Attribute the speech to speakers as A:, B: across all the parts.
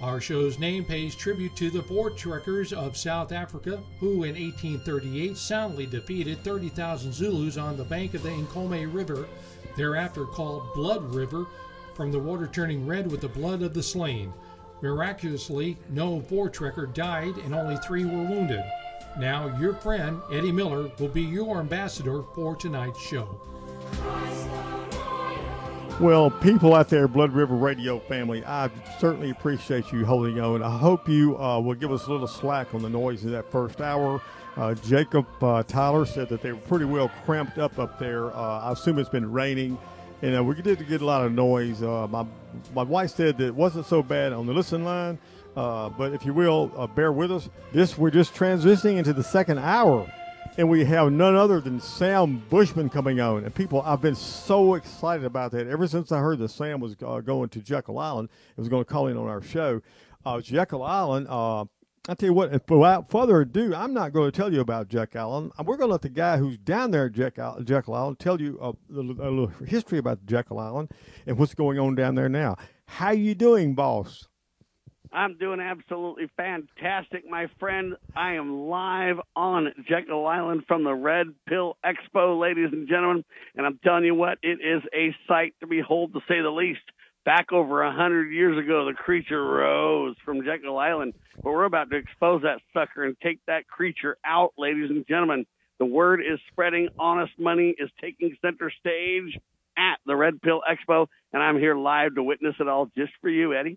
A: Our show's name pays tribute to the Voortrekkers of South Africa, who in 1838 soundly defeated 30,000 Zulus on the bank of the Nkomo River, thereafter called Blood River, from the water turning red with the blood of the slain. Miraculously, no Voortrekker died and only 3 were wounded. Now, your friend, Eddie Miller, will be your ambassador for tonight's show.
B: Well, people out there, Blood River Radio family, I certainly appreciate you holding on. I hope you will give us a little slack on the noise of that first hour. Jacob Tyler said that they were pretty well cramped up there. I assume it's been raining, and we did get a lot of noise. My wife said that it wasn't so bad on the listen line, but if you will, bear with us. We're just transitioning into the second hour. And we have none other than Sam Bushman coming on. And people, I've been so excited about that. Ever since I heard that Sam was going to Jekyll Island, it was going to call in on our show. Jekyll Island, I'll tell you what, without further ado, I'm not going to tell you about Jekyll Island. We're going to let the guy who's down there at Jekyll Island tell you a little history about Jekyll Island and what's going on down there now. How you doing, boss?
C: I'm doing absolutely fantastic, my friend. I am live on Jekyll Island from the Red Pill Expo, ladies and gentlemen. And I'm telling you what, it is a sight to behold, to say the least. Back over 100 years ago, the creature rose from Jekyll Island. But we're about to expose that sucker and take that creature out, ladies and gentlemen. The word is spreading. Honest money is taking center stage at the Red Pill Expo. And I'm here live to witness it all just for you, Eddie.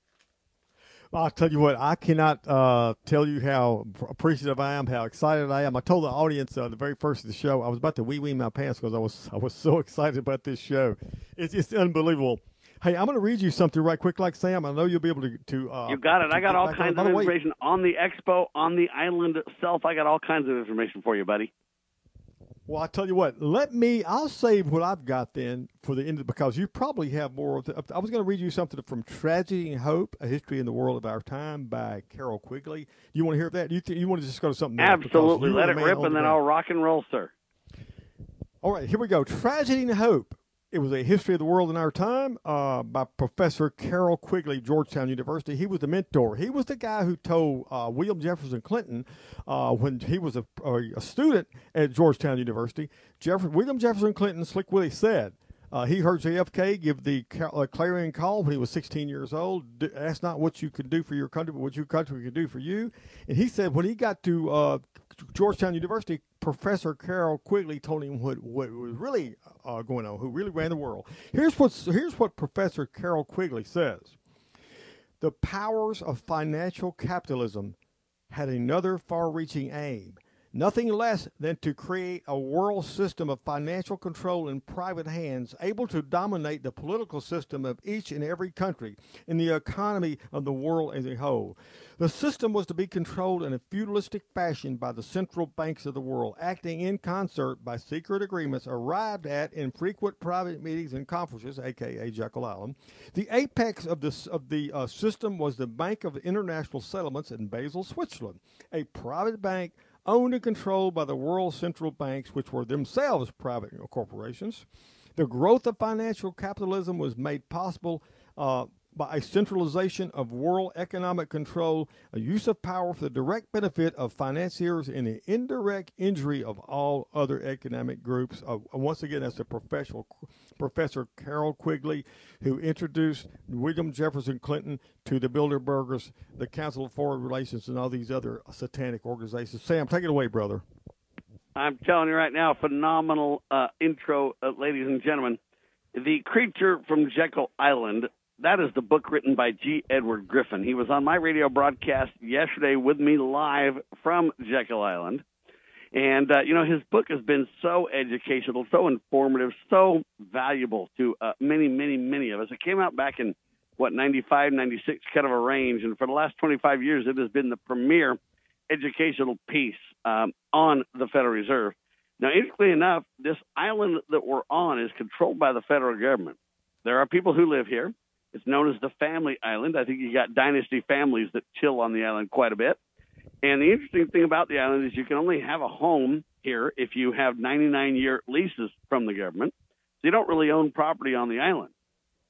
B: I'll tell you what, I cannot tell you how appreciative I am, how excited I am. I told the audience the very first of the show, I was about to wee my pants because I was so excited about this show. It's unbelievable. Hey, I'm going to read you something right quick, like Sam. I know you'll be able to
C: you got it. I got all kinds of information on the expo, on the island itself. I got all kinds of information for you, buddy.
B: Well, I tell you what, I'll save what I've got then for the end, because you probably have more of I was going to read you something from Tragedy and Hope, A History in the World of Our Time by Carol Quigley. You want to hear that? You want to just go to something else?
C: Absolutely. Let it rip, and then I'll rock and roll, sir.
B: All right, here we go. Tragedy and Hope. It was A History of the World in Our Time by Professor Carol Quigley, Georgetown University. He was the mentor. He was the guy who told William Jefferson Clinton when he was a student at Georgetown University. William Jefferson Clinton, Slick Willie, said he heard JFK give the clarion call when he was 16 years old. Ask not what you could do for your country, but what your country could do for you. And he said when he got to Georgetown University, Professor Carol Quigley told him what was really going on, who really ran the world. Here's what Professor Carol Quigley says. The powers of financial capitalism had another far-reaching aim, nothing less than to create a world system of financial control in private hands, able to dominate the political system of each and every country and the economy of the world as a whole. The system was to be controlled in a feudalistic fashion by the central banks of the world, acting in concert by secret agreements arrived at in frequent private meetings and conferences, a.k.a. Jekyll Island. The apex of the system was the Bank of International Settlements in Basel, Switzerland, a private bank owned and controlled by the world central banks, which were themselves private corporations. The growth of financial capitalism was made possible by a centralization of world economic control, a use of power for the direct benefit of financiers, and the indirect injury of all other economic groups. Once again, that's the Professor Carol Quigley, who introduced William Jefferson Clinton to the Bilderbergers, the Council of Foreign Relations, and all these other satanic organizations. Sam, take it away, brother.
C: I'm telling you right now, phenomenal intro, ladies and gentlemen. The Creature from Jekyll Island, that is the book written by G. Edward Griffin. He was on my radio broadcast yesterday with me live from Jekyll Island. And, his book has been so educational, so informative, so valuable to many, many, many of us. It came out back in, 95, 96, kind of a range. And for the last 25 years, it has been the premier educational piece on the Federal Reserve. Now, interestingly enough, this island that we're on is controlled by the federal government. There are people who live here. It's known as the Family Island. I think you got dynasty families that chill on the island quite a bit. And the interesting thing about the island is you can only have a home here if you have 99-year leases from the government. So you don't really own property on the island.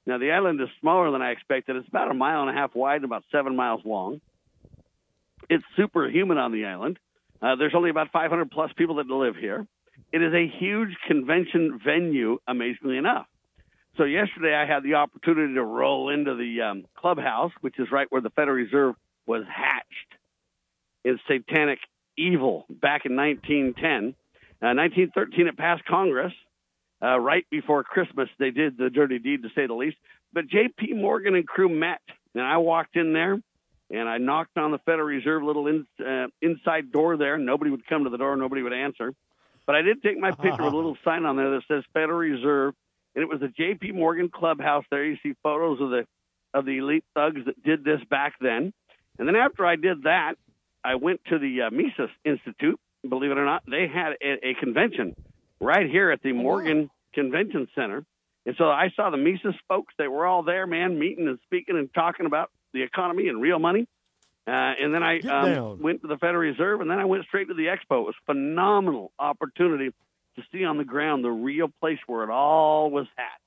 C: Now, the island is smaller than I expected. It's about 1.5 miles wide and about 7 miles long. It's superhuman on the island. There's only about 500-plus people that live here. It is a huge convention venue, amazingly enough. So yesterday I had the opportunity to roll into the clubhouse, which is right where the Federal Reserve was hatched in satanic evil back in 1910. 1913, it passed Congress. Right before Christmas, they did the dirty deed, to say the least. But J.P. Morgan and crew met, and I walked in there, and I knocked on the Federal Reserve little inside door there. Nobody would come to the door. Nobody would answer. But I did take my picture with a little sign on there that says Federal Reserve, and it was the J.P. Morgan clubhouse there. You see photos of the elite thugs that did this back then. And then after I did that, I went to the Mises Institute. Believe it or not, they had a convention right here at the Morgan Convention Center. And so I saw the Mises folks. They were all there, man, meeting and speaking and talking about the economy and real money. And then I went to the Federal Reserve, and then I went straight to the expo. It was a phenomenal opportunity to see on the ground the real place where it all was hatched.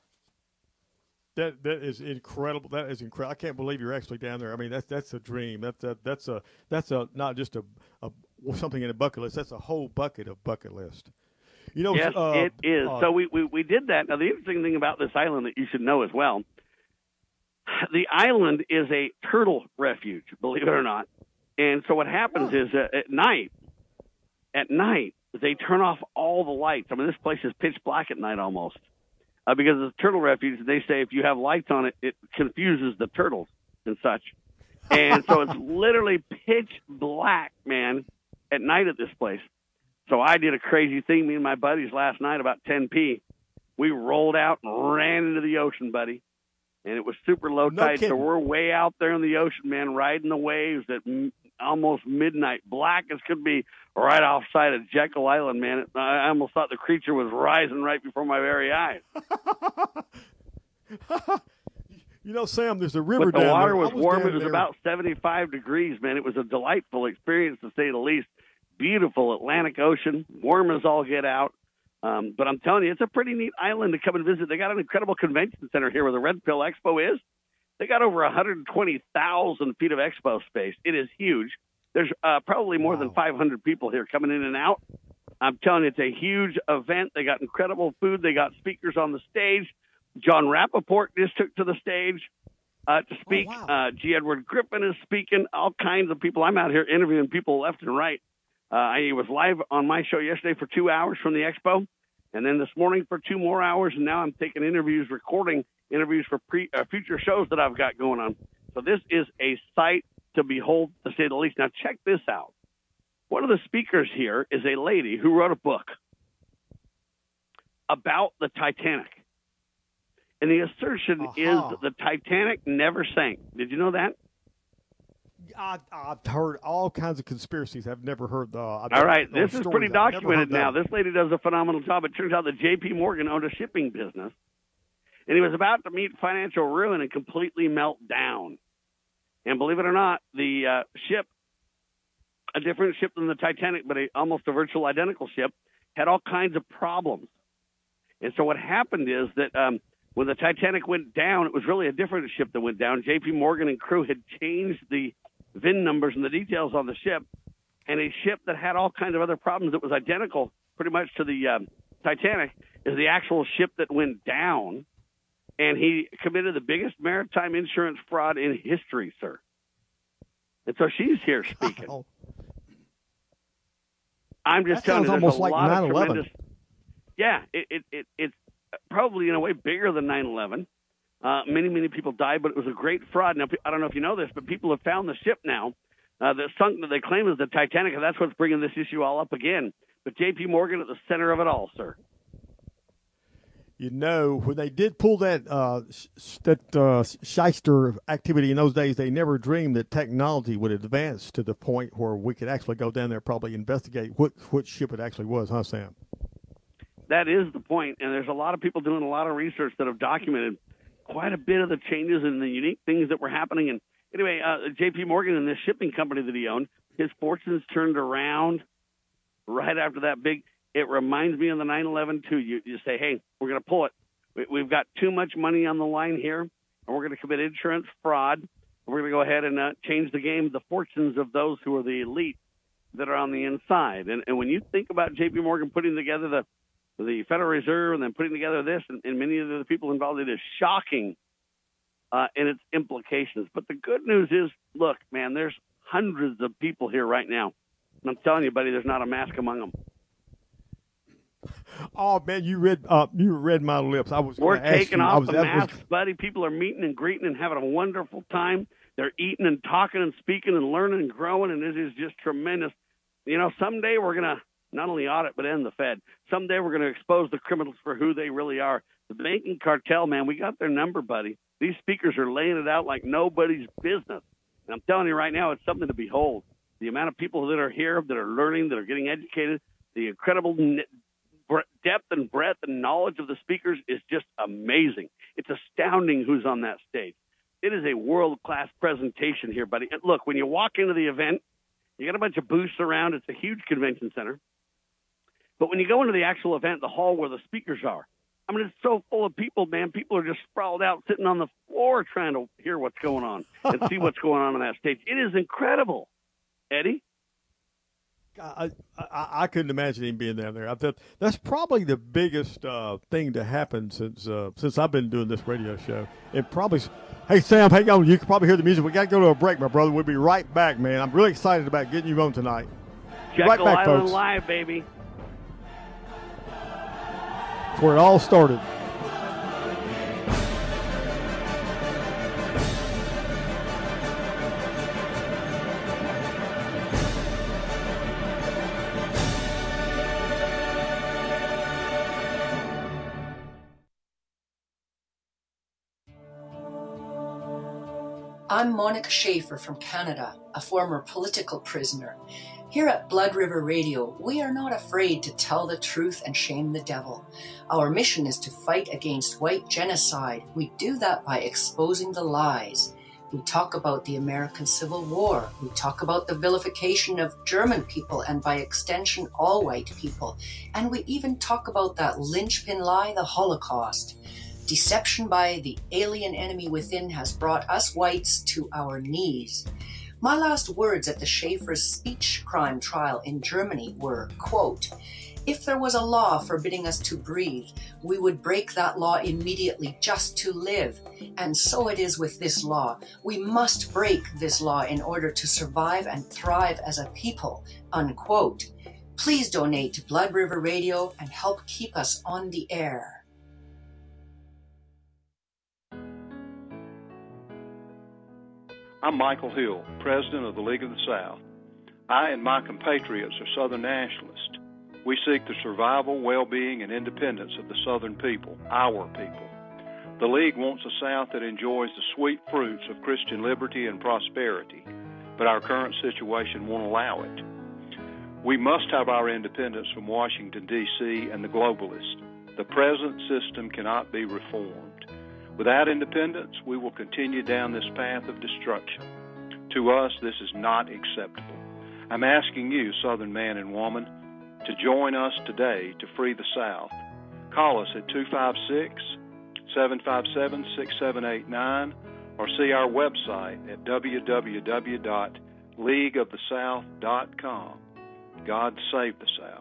B: That is incredible. That is incredible. I can't believe you're actually down there. I mean, that's a dream. That's a not just a something in a bucket list. That's a whole bucket of bucket list. You know,
C: yes, it is. So we did that. Now, the interesting thing about this island that you should know as well, the island is a turtle refuge, believe it or not. And so what happens is at night, they turn off all the lights. I mean, this place is pitch black at night almost because it's a turtle refuge. They say if you have lights on it, it confuses the turtles and such. And so it's literally pitch black, man, at night at this place. So I did a crazy thing, me and my buddies last night about 10 p. We rolled out and ran into the ocean, buddy. And it was super low tide, so we're way out there in the ocean, man, riding the waves at almost midnight, black as could be, right offside of Jekyll Island, man. I almost thought the creature was rising right before my very eyes.
B: You know, Sam, there's a river
C: down there.
B: The
C: water was warm. It was about 75 degrees, man. It was a delightful experience, to say the least. Beautiful Atlantic Ocean, warm as all get out. But I'm telling you, it's a pretty neat island to come and visit. They got an incredible convention center here where the Red Pill Expo is. They got over 120,000 feet of expo space. It is huge. There's probably more than 500 people here coming in and out. I'm telling you, it's a huge event. They got incredible food. They got speakers on the stage. John Rappaport just took to the stage to speak. G. Edward Griffin is speaking. All kinds of people. I'm out here interviewing people left and right. I was live on my show yesterday for 2 hours from the expo, and then this morning for 2 more hours, and now I'm taking interviews, recording interviews for future shows that I've got going on. So this is a sight to behold, to say the least. Now check this out. One of the speakers here is a lady who wrote a book about the Titanic. And the assertion is that the Titanic never sank. Did you know that?
B: I've heard all kinds of conspiracies. I've never heard the.
C: All right, this is pretty documented now. This lady does a phenomenal job. It turns out that J.P. Morgan owned a shipping business, and he was about to meet financial ruin and completely melt down. And believe it or not, the ship, a different ship than the Titanic, but almost a virtual identical ship, had all kinds of problems. And so what happened is that when the Titanic went down, it was really a different ship that went down. J.P. Morgan and crew had changed the VIN numbers and the details on the ship, and a ship that had all kinds of other problems that was identical pretty much to the Titanic is the actual ship that went down, and he committed the biggest maritime insurance fraud in history, sir. And so she's here speaking.
B: Wow.
C: I'm just telling you, there's almost a lot of tremendous. Yeah, it's probably in a way bigger than 9/11. Many people died, but it was a great fraud. Now, I don't know if you know this, but people have found the ship now that sunk that they claim is the Titanic, and that's what's bringing this issue all up again. But J.P. Morgan at the center of it all, sir.
B: You know, when they did pull that shyster activity in those days, they never dreamed that technology would advance to the point where we could actually go down there, probably investigate what ship it actually was, huh, Sam?
C: That is the point, and there's a lot of people doing a lot of research that have documented quite a bit of the changes and the unique things that were happening. And anyway, J.P. Morgan and this shipping company that he owned, his fortunes turned around right after that big. It reminds me of the 9/11 too. You say, hey, we're going to pull it. We've got too much money on the line here, and we're going to commit insurance fraud. We're going to go ahead and change the game, the fortunes of those who are the elite that are on the inside. And when you think about J.P. Morgan putting together the Federal Reserve and then putting together this and many of the people involved, it is shocking in its implications. But the good news is, look, man, there's hundreds of people here right now. And I'm telling you, buddy, there's not a mask among them.
B: Oh man, you read my lips.
C: We're taking off the masks, buddy. People are meeting and greeting and having a wonderful time. They're eating and talking and speaking and learning and growing, and it is just tremendous. You know, someday we're going to not only audit but end the Fed. Someday we're going to expose the criminals for who they really are. The banking cartel, man, we got their number, buddy. These speakers are laying it out like nobody's business. And I'm telling you right now, it's something to behold. The amount of people that are here, that are learning, that are getting educated, the incredible depth and breadth and knowledge of the speakers is just amazing. It's astounding who's on that stage. It is a world-class presentation here, buddy. And look, when you walk into the event, you got a bunch of booths around. It's a huge convention center. But when you go into the actual event, the hall where the speakers are, I mean, it's so full of people, man. People are just sprawled out, sitting on the floor trying to hear what's going on and see what's going on that stage. It is incredible. Eddie?
B: I couldn't imagine him being down there. That's probably the biggest thing to happen since I've been doing this radio show. It probably. Hey Sam, hang on. You can probably hear the music. We got to go to a break, my brother. We'll be right back, man. I'm really excited about getting you on tonight.
C: Jekyll Island folks. Live, baby.
B: That's where it all started.
D: I'm Monica Schaefer from Canada, a former political prisoner. Here at Blood River Radio, we are not afraid to tell the truth and shame the devil. Our mission is to fight against white genocide. We do that by exposing the lies. We talk about the American Civil War. We talk about the vilification of German people and by extension all white people. And we even talk about that linchpin lie, the Holocaust. Deception by the alien enemy within has brought us whites to our knees. My last words at the Schaefer's speech crime trial in Germany were, quote, "If there was a law forbidding us to breathe, we would break that law immediately just to live. And so it is with this law. We must break this law in order to survive and thrive as a people," unquote. Please donate to Blood River Radio and help keep us on the air.
E: I'm Michael Hill, President of the League of the South. I and my compatriots are Southern nationalists. We seek the survival, well-being, and independence of the Southern people, our people. The League wants a South that enjoys the sweet fruits of Christian liberty and prosperity, but our current situation won't allow it. We must have our independence from Washington, D.C. and the globalists. The present system cannot be reformed. Without independence, we will continue down this path of destruction. To us, this is not acceptable. I'm asking you, Southern man and woman, to join us today to free the South. Call us at 256-757-6789 or see our website at www.leagueofthesouth.com. God save the South.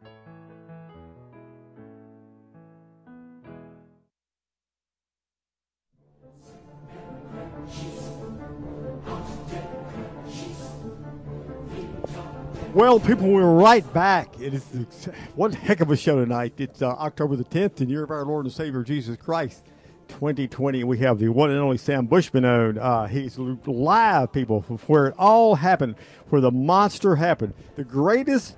B: Well, people, we're right back. It is one heck of a show tonight. It's October the 10th, the year of our Lord and Savior Jesus Christ, 2020. We have the one and only Sam Bushman on. He's live, people, from where it all happened, where the monster happened. The greatest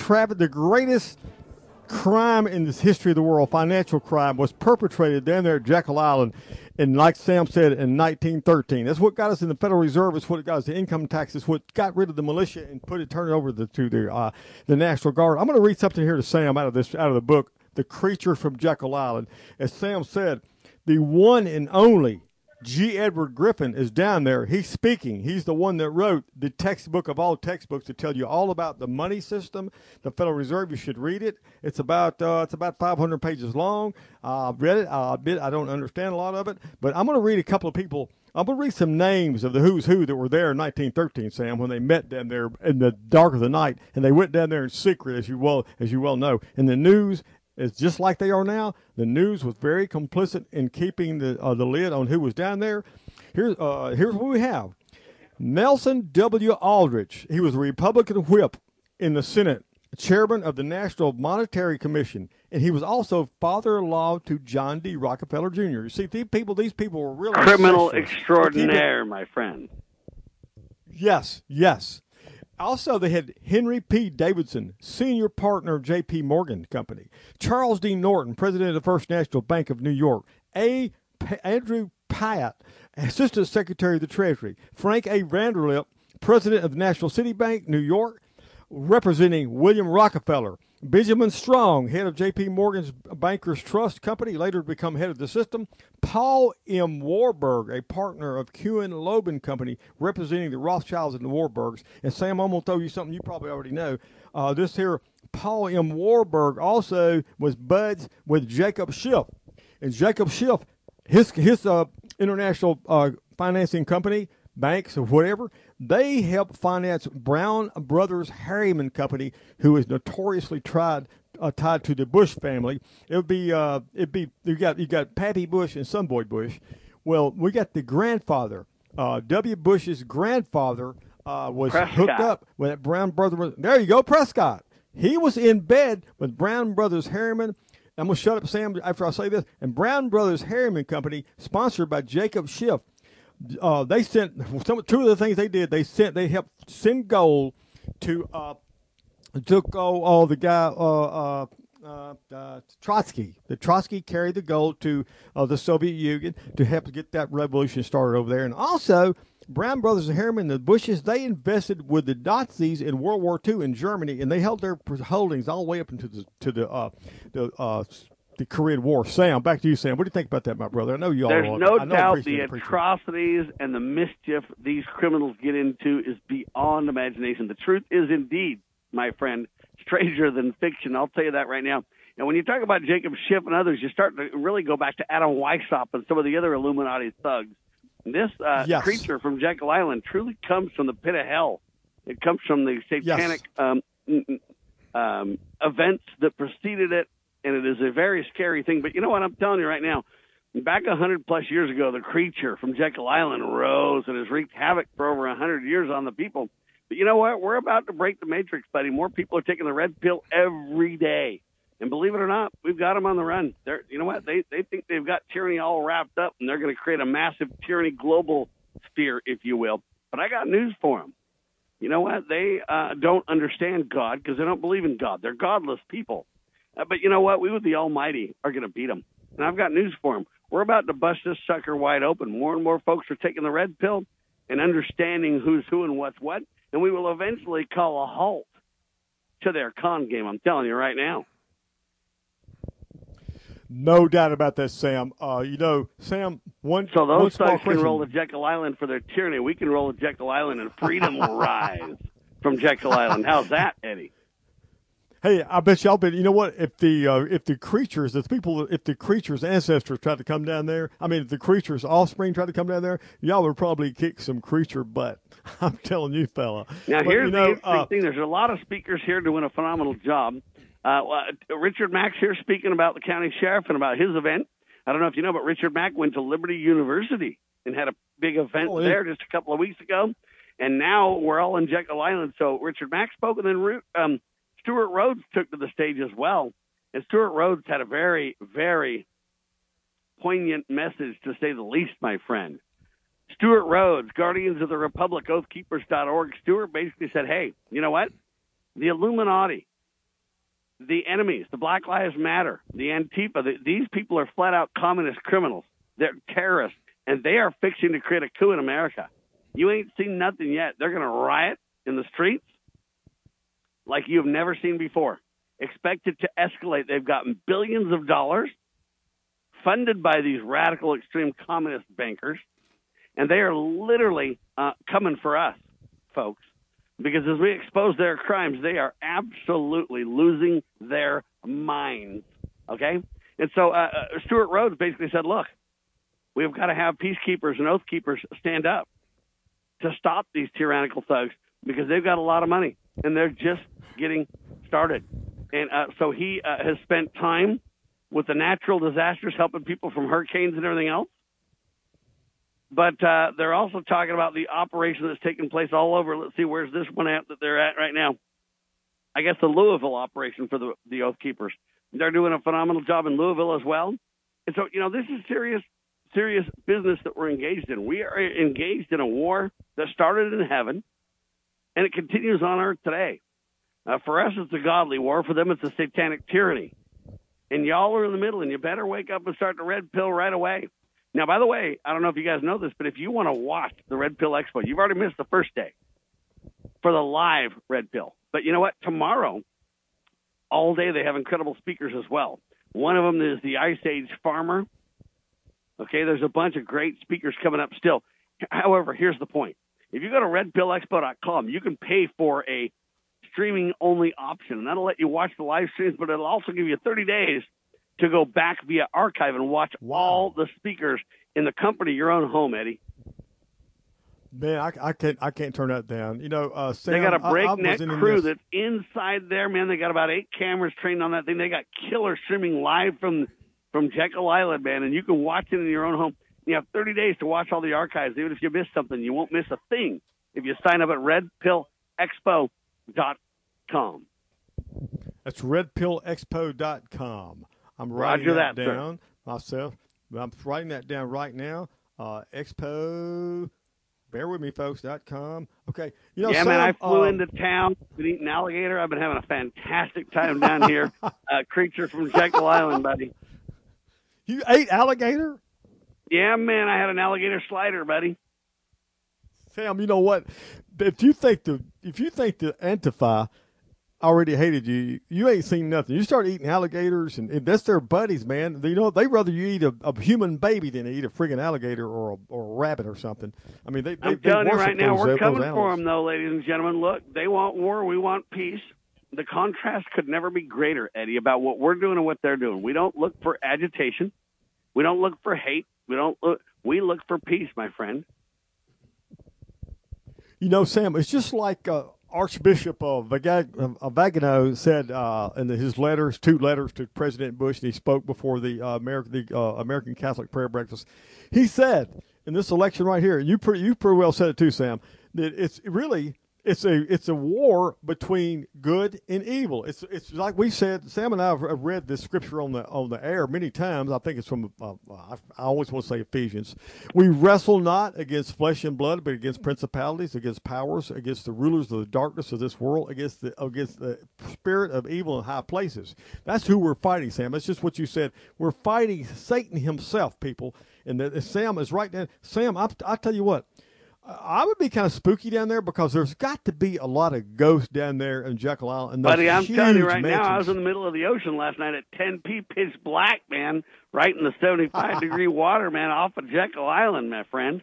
B: crime in this history of the world, financial crime, was perpetrated down there at Jekyll Island. And like Sam said, in 1913. That's what got us in the Federal Reserve. It's what got us the income tax. It's what got rid of the militia and turned it over to the National Guard. I'm going to read something here to Sam out of the book, The Creature from Jekyll Island. As Sam said, the one and only G. Edward Griffin is down there. He's speaking. He's the one that wrote the textbook of all textbooks to tell you all about the money system, the Federal Reserve. You should read it. It's about 500 pages long. I've read it. I admit I don't understand a lot of it, but I'm going to read a couple of people. I'm going to read some names of the who's who that were there in 1913, Sam, when they met down there in the dark of the night, and they went down there in secret, as you well know. And the news is just like they are now. The news was very complicit in keeping the lid on who was down there. Here's what we have. Nelson W. Aldrich. He was a Republican whip in the Senate, chairman of the National Monetary Commission, and he was also father-in-law to John D. Rockefeller Jr. You see, these people were really
C: criminal extraordinaire, my friend.
B: Yes. Also, they had Henry P. Davidson, senior partner of J.P. Morgan Company. Charles D. Norton, president of the First National Bank of New York. Andrew Pyatt, assistant secretary of the Treasury. Frank A. Vanderlip, president of the National City Bank, New York, representing William Rockefeller. Benjamin Strong, head of J.P. Morgan's Bankers Trust Company, later to become head of the system. Paul M. Warburg, a partner of Q & Loeb Company, representing the Rothschilds and the Warburgs. And Sam, I'm going to throw you something you probably already know. This here, Paul M. Warburg also was buds with Jacob Schiff. And Jacob Schiff, his international financing company, banks or whatever, they helped finance Brown Brothers Harriman Company, who is notoriously tied to the Bush family. You got Pappy Bush and Son Boy Bush. Well, we got the grandfather, W. Bush's grandfather was
C: Prescott.
B: hooked up with that Brown Brothers. There you go, Prescott. He was in bed with Brown Brothers Harriman. I'm going to shut up, Sam, after I say this. And Brown Brothers Harriman Company, sponsored by Jacob Schiff. They sent two of the things they did. They helped send gold to the guy Trotsky. The Trotsky carried the gold to the Soviet Union to help get that revolution started over there. And also, Brown Brothers and Harriman, the Bushes, they invested with the Nazis in World War II in Germany, and they held their holdings all the way up into the Korean War. Sam, back to you, Sam. What do you think about that, my brother? I know you all.
C: There's no doubt the atrocities and the mischief these criminals get into is beyond imagination. The truth is indeed, my friend, stranger than fiction. I'll tell you that right now. And when you talk about Jacob Schiff and others, you start to really go back to Adam Weishaupt and some of the other Illuminati thugs. This creature from Jekyll Island truly comes from the pit of hell. It comes from the satanic events that preceded it. And it is a very scary thing. But you know what? I'm telling you right now, back 100-plus years ago, the creature from Jekyll Island rose and has wreaked havoc for over 100 years on the people. But you know what? We're about to break the matrix, buddy. More people are taking the red pill every day. And believe it or not, we've got them on the run. You know what? They think they've got tyranny all wrapped up, and they're going to create a massive tyranny global sphere, if you will. But I got news for them. You know what? They don't understand God because they don't believe in God. They're godless people. But you know what? We with the Almighty are going to beat them. And I've got news for them. We're about to bust this sucker wide open. More and more folks are taking the red pill and understanding who's who and what's what. And we will eventually call a halt to their con game. I'm telling you right now.
B: No doubt about that, Sam. Sam,
C: So those thugs can roll to Jekyll Island for their tyranny. We can roll to Jekyll Island and freedom will rise from Jekyll Island. How's that, Eddie?
B: Hey, I bet y'all bet. You know what? If the creature's ancestors tried to come down there, if the creature's offspring tried to come down there, y'all would probably kick some creature butt. I'm telling you, fella.
C: Now, here's the interesting thing. There's a lot of speakers here doing a phenomenal job. Richard Mack's here speaking about the county sheriff and about his event. I don't know if you know, but Richard Mack went to Liberty University and had a big event there just a couple of weeks ago. And now we're all in Jekyll Island. So Richard Mack spoke, and then Stuart Rhodes took to the stage as well. And Stuart Rhodes had a very, very poignant message, to say the least, my friend. Stuart Rhodes, Guardians of the Republic, Oathkeepers.org. Stuart basically said, hey, you know what? The Illuminati, the enemies, the Black Lives Matter, the Antifa, these people are flat-out communist criminals. They're terrorists, and they are fixing to create a coup in America. You ain't seen nothing yet. They're going to riot in the streets like you've never seen before. Expect it to escalate. They've gotten billions of dollars funded by these radical extreme communist bankers. And they are literally coming for us, folks, because as we expose their crimes, they are absolutely losing their minds, okay? And so Stuart Rhodes basically said, look, we've got to have peacekeepers and oath keepers stand up to stop these tyrannical thugs because they've got a lot of money, and they're just getting started. And so he has spent time with the natural disasters, helping people from hurricanes and everything else. But they're also talking about the operation that's taking place all over. Let's see, where's this one at that they're at right now? I guess the Louisville operation for the Oath Keepers. They're doing a phenomenal job in Louisville as well. And so, this is serious business that we're engaged in. We are engaged in a war that started in heaven, and it continues on earth today. For us, it's a godly war. For them, it's a satanic tyranny. And y'all are in the middle, and you better wake up and start the red pill right away. Now, by the way, I don't know if you guys know this, but if you want to watch the Red Pill Expo, you've already missed the first day for the live Red Pill. But you know what? Tomorrow, all day, they have incredible speakers as well. One of them is the Ice Age Farmer. Okay, there's a bunch of great speakers coming up still. However, here's the point. If you go to redpillexpo.com, you can pay for a streaming-only option, and that'll let you watch the live streams, but it'll also give you 30 days to go back via archive and watch all the speakers in the comfort of your own home, Eddie.
B: Man, I can't turn that down. Sam,
C: they got a breakneck crew that's inside there, man. They got about 8 cameras trained on that thing. They got killer streaming live from Jekyll Island, man, and you can watch it in your own home. You have 30 days to watch all the archives. Even if you miss something, you won't miss a thing if you sign up at redpillexpo.com.
B: That's redpillexpo.com. I'm writing that down myself. I'm writing that down right now. Expo, bear with me, folks.com. Okay.
C: Sam, man, I flew into town, been eating alligator. I've been having a fantastic time down here. Creature from Jekyll Island, buddy.
B: You ate alligator?
C: Yeah, man, I had an alligator slider, buddy.
B: Sam, you know what? If you think the Antifa already hated you, you ain't seen nothing. You start eating alligators, and that's their buddies, man. They'd rather you eat a human baby than eat a friggin' alligator or a rabbit or something. I mean, I'm
C: telling you right now, we're coming for them, though, ladies and gentlemen. Look, they want war, we want peace. The contrast could never be greater, Eddie, about what we're doing and what they're doing. We don't look for agitation. We don't look for hate. We look for peace, my friend.
B: Sam, it's just like Archbishop Vigano said in his 2 letters to President Bush, and he spoke before the American Catholic Prayer Breakfast. He said in this election right here, you pretty well said it too, Sam, that it's a war between good and evil. It's like we said. Sam and I have read this scripture on the air many times. I think it's from I always want to say Ephesians. We wrestle not against flesh and blood, but against principalities, against powers, against the rulers of the darkness of this world, against the spirit of evil in high places. That's who we're fighting, Sam. That's just what you said. We're fighting Satan himself, people. And Sam is right there. Sam, I tell you what. I would be kind of spooky down there because there's got to be a lot of ghosts down there in Jekyll Island. And
C: buddy, I'm telling you right now, I was in the middle of the ocean last night at 10p, pitch black, man, right in the 75-degree water, man, off of Jekyll Island, my friend.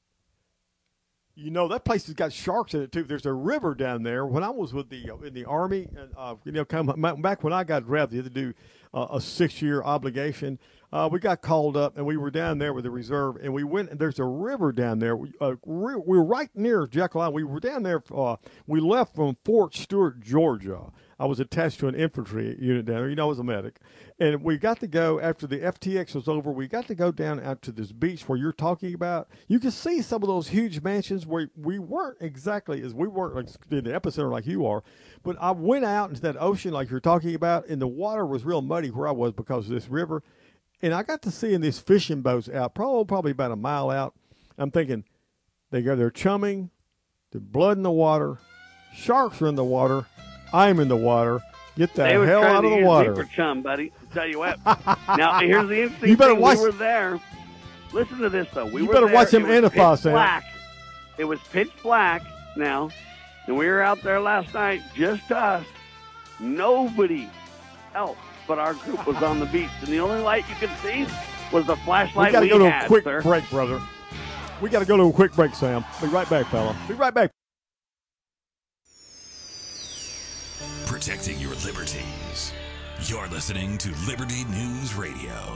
B: That place has got sharks in it, too. There's a river down there. When I was with in the Army, and back when I got drafted to do a 6-year obligation, we got called up, and we were down there with the reserve, and we went, and there's a river down there. We were right near Jekyll Island. We were down there. We left from Fort Stewart, Georgia. I was attached to an infantry unit down there. I was a medic. And we got to go, after the FTX was over, we got to go down out to this beach where you're talking about. You can see some of those huge mansions where we weren't exactly, as we weren't like in the epicenter like you are. But I went out into that ocean like you're talking about, and the water was real muddy where I was because of this river. And I got to seeing these fishing boats out, probably about a mile out. I'm thinking, they're chumming, there's blood in the water, sharks are in the water, I'm in the water. Get the hell out of the water.
C: Deeper chum, buddy. I'll tell you what. Now, here's the interesting thing. We were there. Listen to this, though.
B: You better watch him Antifa, Sam.
C: It was pitch black now, and we were out there last night, just us. Nobody else but our group was on the beach, and the only light you could see was the flashlight we had,
B: got to go to a quick break, brother. We got to go to a quick break, Sam. Be right back, fella. Be right back.
F: Protecting your liberties. You're listening to Liberty News Radio.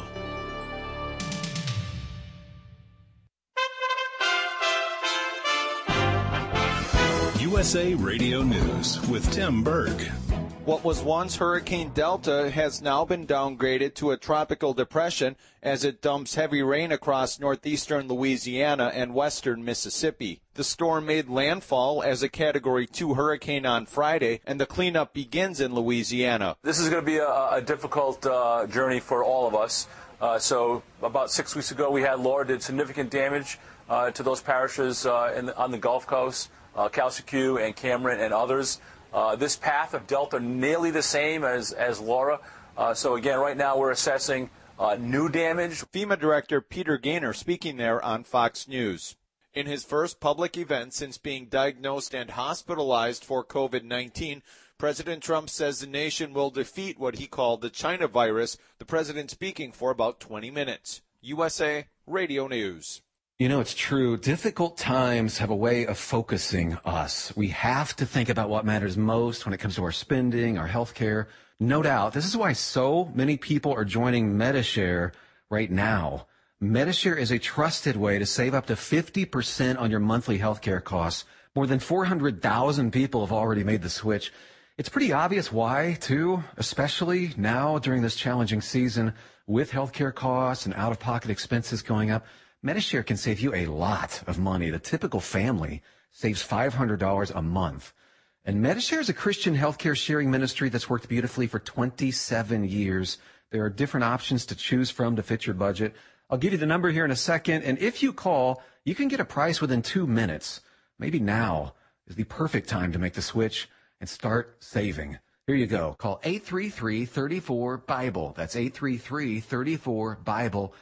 G: USA Radio News with Tim Berg.
H: What was once Hurricane Delta has now been downgraded to a tropical depression as it dumps heavy rain across northeastern Louisiana and western Mississippi. The storm made landfall as a Category 2 hurricane on Friday, and the cleanup begins in Louisiana.
I: This is going to be a difficult journey for all of us. So about 6 weeks ago, we had Laura did significant damage to those parishes on the Gulf Coast, Calcasieu and Cameron and others. This path of Delta nearly the same as Laura. So again, right now we're assessing new damage.
H: FEMA Director Peter Gaynor speaking there on Fox News. In his first public event since being diagnosed and hospitalized for COVID-19, President Trump says the nation will defeat what he called the China virus, the president speaking for about 20 minutes. USA Radio News.
J: You know, it's true. Difficult times have a way of focusing us. We have to think about what matters most when it comes to our spending, our health care. No doubt. This is why so many people are joining Medi-Share right now. Medi-Share is a trusted way to save up to 50% on your monthly health care costs. More than 400,000 people have already made the switch. It's pretty obvious why, too, especially now during this challenging season with health care costs and out-of-pocket expenses going up. Medi-Share can save you a lot of money. The typical family saves $500 a month. And Medi-Share is a Christian healthcare sharing ministry that's worked beautifully for 27 years. There are different options to choose from to fit your budget. I'll give you the number here in a second. And if you call, you can get a price within 2 minutes. Maybe now is the perfect time to make the switch and start saving. Here you go. Call 833-34-BIBLE. That's 833-34-BIBLE.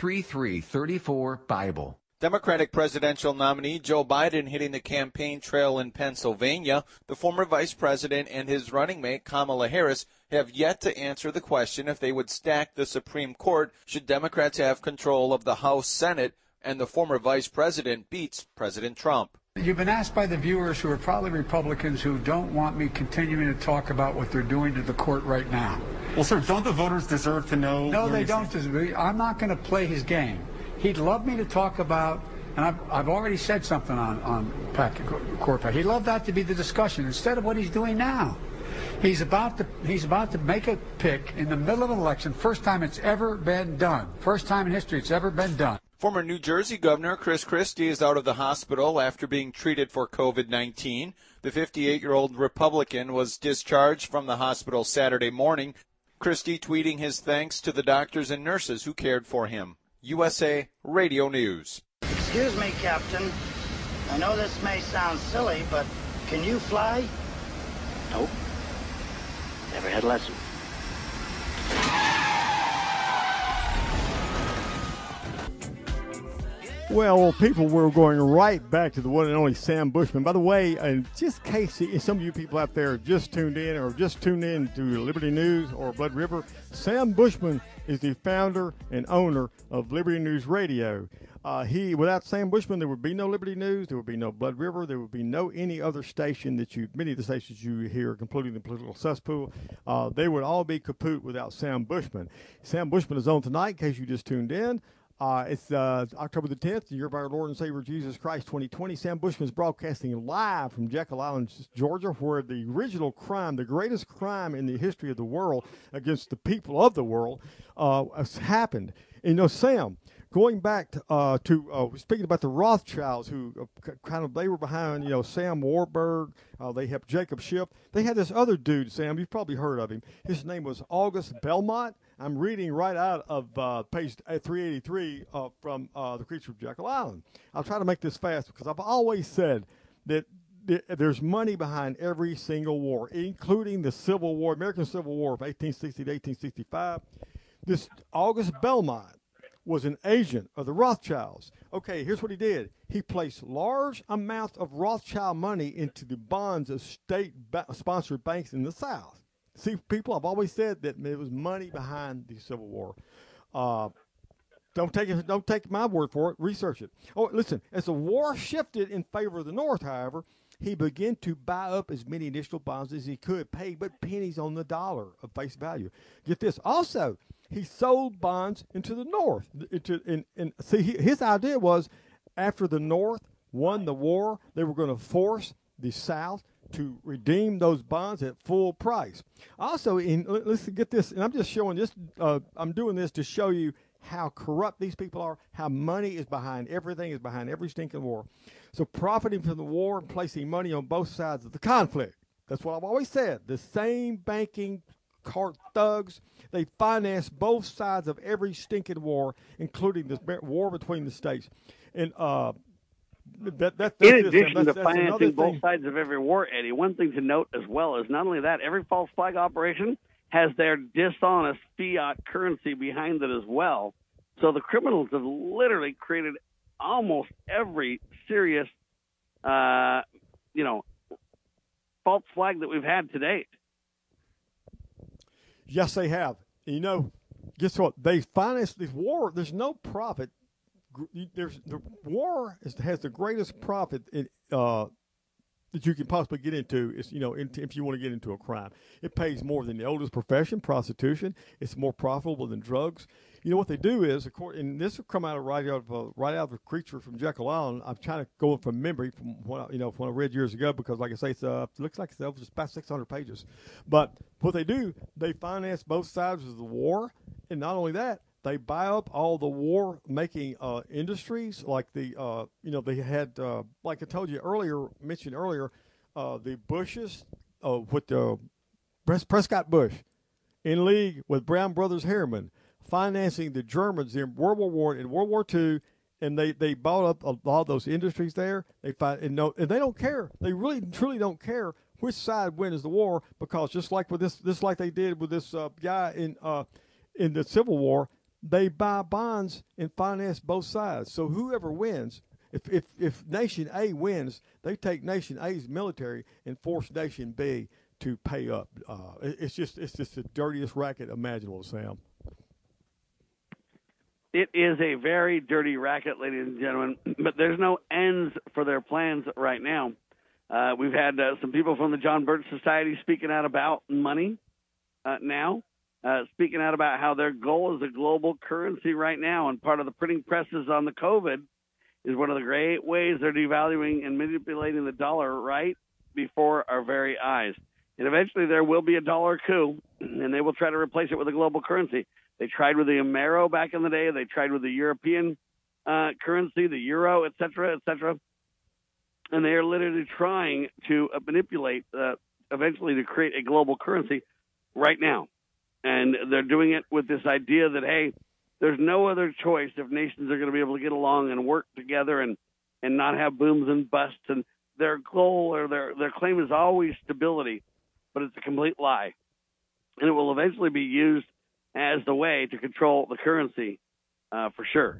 J: 833-34-BIBLE.
H: Democratic presidential nominee Joe Biden hitting the campaign trail in Pennsylvania. The former vice president and his running mate Kamala Harris have yet to answer the question if they would stack the Supreme Court should Democrats have control of the House, Senate, and the former vice president beats President Trump.
K: You've been asked by the viewers, who are probably Republicans, who don't want me continuing to talk about what they're doing to the court right now.
L: Well, sir, don't the voters deserve to know?
K: No, they don't. I'm not going to play his game. He'd love me to talk about, and I've already said something on court. He'd love that to be the discussion instead of what he's doing now. He's about to make a pick in the middle of an election. First time it's ever been done. First time in history it's ever been done.
H: Former New Jersey Governor Chris Christie is out of the hospital after being treated for COVID-19. The 58-year-old Republican was discharged from the hospital Saturday morning. Christie tweeting his thanks to the doctors and nurses who cared for him. USA Radio News.
M: Excuse me, Captain. I know this may sound silly, but can you fly? Nope. Never had a lesson.
B: Well, people, we're going right back to the one and only Sam Bushman. By the way, and just in case some of you people out there just tuned in or just tuned in to Liberty News or Blood River, Sam Bushman is the founder and owner of Liberty News Radio. Without Sam Bushman, there would be no Liberty News, there would be no Blood River, there would be no any other station many of the stations you hear, including the political cesspool, they would all be kaput without Sam Bushman. Sam Bushman is on tonight, in case you just tuned in. It's October the 10th, the year of our Lord and Savior Jesus Christ 2020. Sam Bushman is broadcasting live from Jekyll Island, Georgia, where the original crime, the greatest crime in the history of the world against the people of the world, has happened. And, Sam, going back to speaking about the Rothschilds, who they were behind, Sam Warburg. They helped Jacob Schiff. They had this other dude, Sam, you've probably heard of him. His name was August Belmont. I'm reading right out of page 383 from The Creature of Jekyll Island. I'll try to make this fast because I've always said that there's money behind every single war, including the Civil War, American Civil War of 1860 to 1865. This August Belmont was an agent of the Rothschilds. Okay, here's what he did. He placed large amounts of Rothschild money into the bonds of state-sponsored banks in the South. See, people, I've always said that there was money behind the Civil War. Don't take my word for it. Research it. Oh, listen. As the war shifted in favor of the North, however, he began to buy up as many initial bonds as he could, pay but pennies on the dollar of face value. Get this. Also, he sold bonds into the North. His idea was, after the North won the war, they were going to force the South to redeem those bonds at full price. Also, let's get this, and I'm just showing this. I'm doing this to show you how corrupt these people are, how money is behind everything, is behind every stinking war. So profiting from the war and placing money on both sides of the conflict. That's what I've always said. The same banking thugs, they finance both sides of every stinking war, including the war between the states. And
C: in addition to financing both sides of every war, Eddie, one thing to note as well is not only that, every false flag operation has their dishonest fiat currency behind it as well. So the criminals have literally created almost every serious, false flag that we've had to date.
B: Yes, they have. Guess what? They financed this war. There's no profit. The war has the greatest profit that you can possibly get into. Is if you want to get into a crime, it pays more than the oldest profession, prostitution. It's more profitable than drugs. What they do is, and this will come out of right out of the Creature from Jekyll Island. I'm trying to go from memory from what I read years ago, because, like I say, it looks like it's about 600 pages. But what they do, they finance both sides of the war, and not only that, they buy up all the war-making industries, like they had, like I told you mentioned earlier, the Bushes, with the Prescott Bush, in league with Brown Brothers Harriman, financing the Germans in World War I and World War II, and they bought up a lot of those industries there. They they don't care. They really truly don't care which side wins the war, because just like with this like they did with this guy in the Civil War, they buy bonds and finance both sides. So whoever wins, if Nation A wins, they take Nation A's military and force Nation B to pay up. It's just the dirtiest racket imaginable, Sam.
C: It is a very dirty racket, ladies and gentlemen, but there's no ends for their plans right now. We've had some people from the John Birch Society speaking out about money now. Speaking out about how their goal is a global currency right now, and part of the printing presses on the COVID is one of the great ways they're devaluing and manipulating the dollar right before our very eyes. And eventually there will be a dollar coup, and they will try to replace it with a global currency. They tried with the Amero back in the day. They tried with the European currency, the euro, et cetera, and they are literally trying to manipulate eventually to create a global currency right now. And they're doing it with this idea that, hey, there's no other choice if nations are going to be able to get along and work together and not have booms and busts. And their goal or their claim is always stability, but it's a complete lie. And it will eventually be used as the way to control the currency for sure.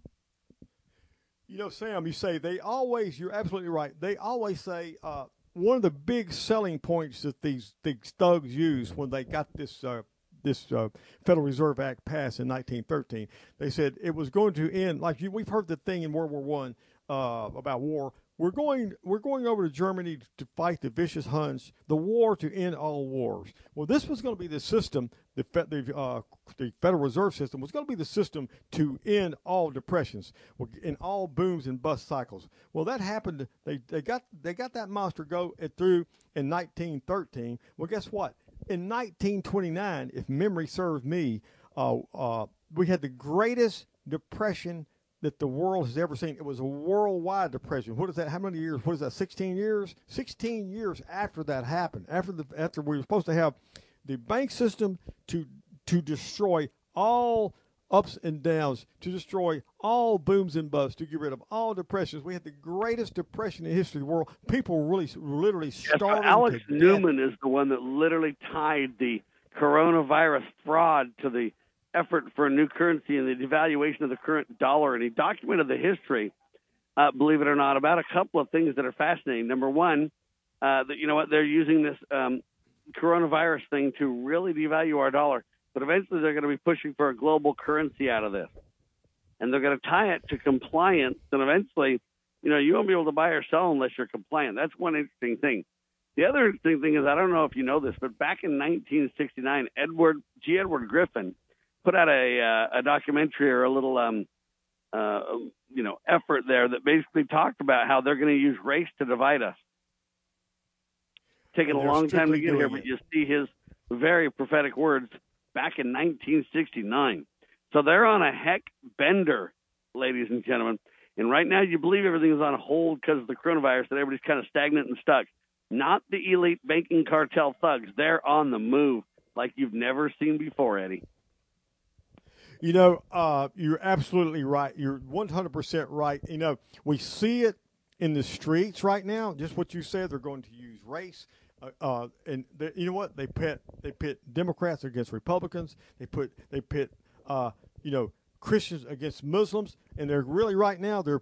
B: Sam, you say you're absolutely right. They always say one of the big selling points that these thugs use when they got this Federal Reserve Act passed in 1913. They said it was going to end, we've heard the thing in World War I about war. We're going over to Germany to fight the vicious Huns, the war to end all wars. Well, this was going to be the system, the Federal Reserve System was going to be the system to end all depressions and all booms and bust cycles. Well, that happened. They got that monster go through in 1913. Well, guess what? In 1929, if memory serves me, we had the greatest depression that the world has ever seen. It was a worldwide depression. What is that? How many years? What is that? 16 years? 16 years after that happened. After we were supposed to have the bank system to destroy all ups and downs, to destroy all booms and busts, to get rid of all depressions. We had the greatest depression in the history of the world. People were literally starving.
C: Alex Newman is the one that literally tied the coronavirus fraud to the effort for a new currency and the devaluation of the current dollar. And he documented the history, believe it or not, about a couple of things that are fascinating. Number one, that they're using this coronavirus thing to really devalue our dollar. But eventually they're going to be pushing for a global currency out of this. and they're going to tie it to compliance, and eventually, you won't be able to buy or sell unless you're compliant. That's one interesting thing. The other interesting thing is, I don't know if you know this, but back in 1969, Edward Griffin put out a documentary or a little effort there that basically talked about how they're going to use race to divide us. Taking a long time to get here, but you see his very prophetic words back in 1969. So they're on a heck bender, ladies and gentlemen. And right now you believe everything is on hold because of the coronavirus, that everybody's kind of stagnant and stuck. Not the elite banking cartel thugs. They're on the move like you've never seen before, Eddie.
B: You're absolutely right. You're 100% right. We see it in the streets right now. Just what you said, they're going to use race. And you know what? They pit Democrats against Republicans. They pit Christians against Muslims, and they're really right now their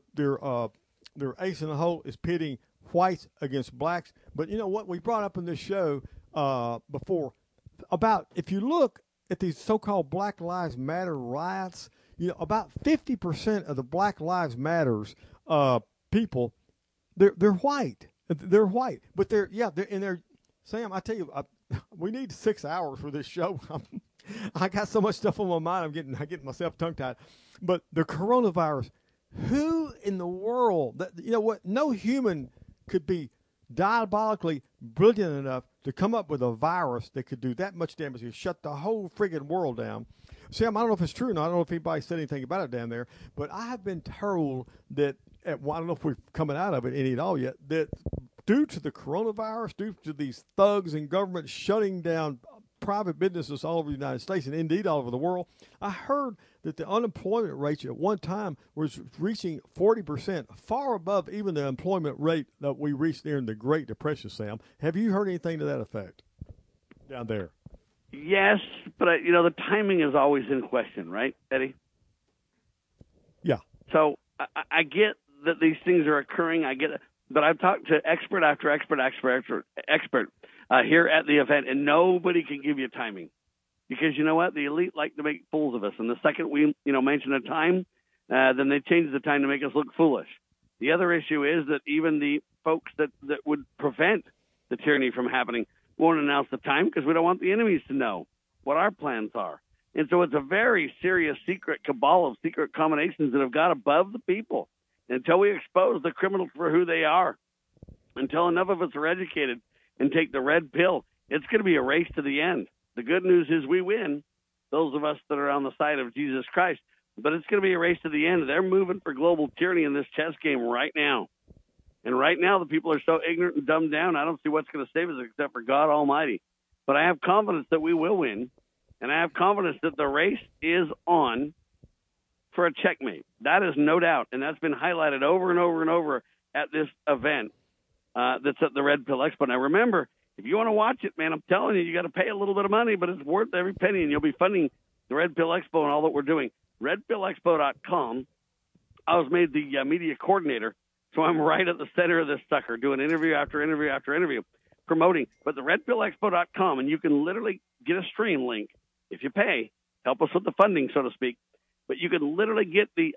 B: ace in the hole is pitting whites against blacks. But you know what we brought up in this show before about, if you look at these so-called Black Lives Matter riots, about 50% of the Black Lives Matters people, they're white. They're white, but they're Sam, I tell you, we need 6 hours for this show. I got so much stuff on my mind. I'm getting myself tongue-tied. But the coronavirus, who in the world, no human could be diabolically brilliant enough to come up with a virus that could do that much damage and shut the whole friggin' world down. Sam, I don't know if it's true or not. I don't know if anybody said anything about it down there, but I have been told that, I don't know if we're coming out of it any at all yet, that due to the coronavirus, due to these thugs in government shutting down private businesses all over the United States and indeed all over the world, I heard that the unemployment rate at one time was reaching 40%, far above even the employment rate that we reached during the Great Depression, Sam. Have you heard anything to that effect down there?
C: Yes, but the timing is always in question, right, Eddie?
B: Yeah.
C: So I get that these things are occurring. I get it. But I've talked to expert after expert here at the event, and nobody can give you timing. Because you know what? The elite like to make fools of us. And the second we, mention a time, then they change the time to make us look foolish. The other issue is that even the folks that would prevent the tyranny from happening won't announce the time because we don't want the enemies to know what our plans are. And so it's a very serious secret cabal of secret combinations that have got above the people. Until we expose the criminals for who they are, until enough of us are educated and take the red pill, it's going to be a race to the end. The good news is we win, those of us that are on the side of Jesus Christ, but it's going to be a race to the end. They're moving for global tyranny in this chess game right now. And right now the people are so ignorant and dumbed down, I don't see what's going to save us except for God Almighty. But I have confidence that we will win, and I have confidence that the race is on for a checkmate. That is no doubt, and that's been highlighted over and over and over at this event that's at the Red Pill Expo. Now, remember, if you want to watch it, man, I'm telling you got to pay a little bit of money, but it's worth every penny, and you'll be funding the Red Pill Expo and all that we're doing. RedPillExpo.com. I was made the media coordinator, so I'm right at the center of this sucker, doing interview after interview after interview, promoting. But the RedPillExpo.com, and you can literally get a stream link if you pay. Help us with the funding, so to speak. But you can literally get the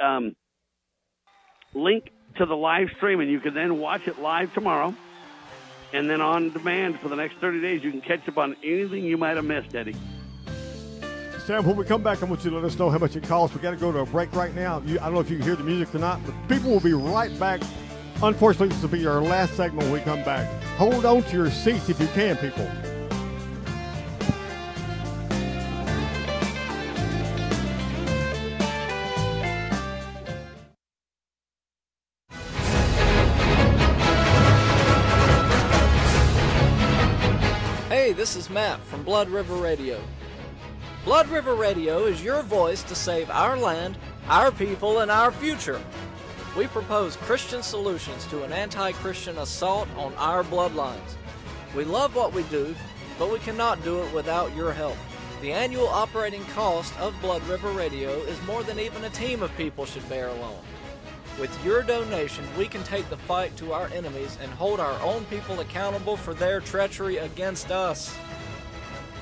C: link to the live stream, and you can then watch it live tomorrow. And then on demand for the next 30 days, you can catch up on anything you might have missed, Eddie.
B: Sam, when we come back, I want you to let us know how much it costs. We got to go to a break right now. I don't know if you can hear the music or not, but people will be right back. Unfortunately, this will be our last segment when we come back. Hold on to your seats if you can, people.
N: Hey, this is Matt from Blood River Radio. Blood River Radio is your voice to save our land, our people, and our future. We propose Christian solutions to an anti-Christian assault on our bloodlines. We love what we do, but we cannot do it without your help. The annual operating cost of Blood River Radio is more than even a team of people should bear alone. With your donation, we can take the fight to our enemies and hold our own people accountable for their treachery against us.